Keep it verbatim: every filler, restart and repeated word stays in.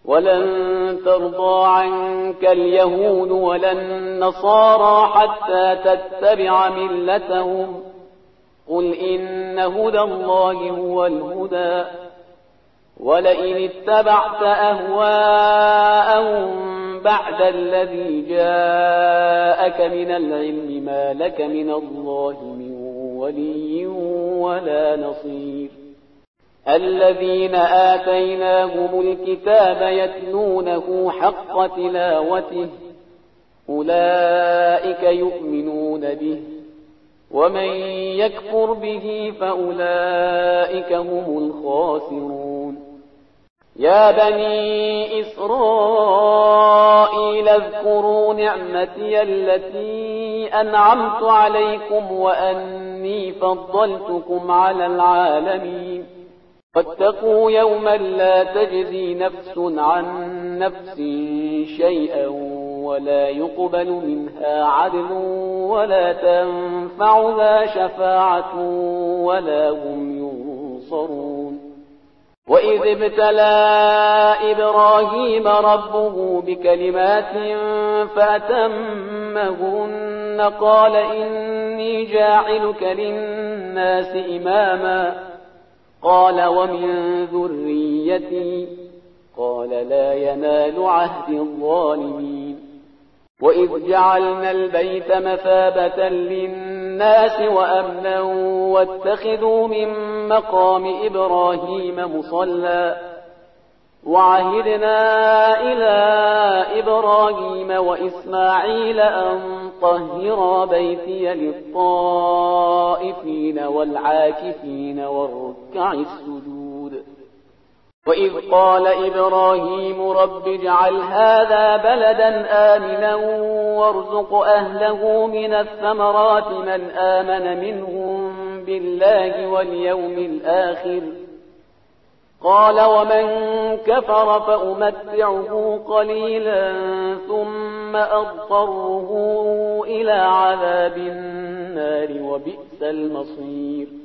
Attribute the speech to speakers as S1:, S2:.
S1: ولن ترضى عنك اليهود ولا النصارى حتى تتبع ملتهم قل إن هدى الله هو الهدى ولئن اتبعت أهواءهم بعد الذي جاءك من العلم ما لك من الله من ولي ولا نصير الذين آتيناهم الكتاب يتلونه حق تلاوته أولئك يؤمنون به ومن يكفر به فأولئك هم الخاسرون يا بني إسرائيل اذكروا نعمتي التي أنعمت عليكم وأني فضلتكم على العالمين واتقوا يوما لا تجزي نفس عن نفس شيئا ولا يقبل منها عدل ولا تنفعها شفاعة ولا هم ينصرون وإذ ابتلى إبراهيم ربه بكلمات فأتمهن قال إني جاعلك للناس إماما قال ومن ذريتي قال لا ينال عهد الظالمين وإذ جعلنا البيت مثابة للناس وأمنا واتخذوا من مقام إبراهيم مصلى وعهدنا إلى إبراهيم وإسماعيل أن طهرا بيتي للطائفين والعاكفين والركع السجود وإذ قال إبراهيم رب اجعل هذا بلدا آمنا وارزق أهله من الثمرات من آمن منهم بالله واليوم الآخر قال ومن كفر فأمتعه قليلا ثم أضطره إلى عذاب النار وبئس المصير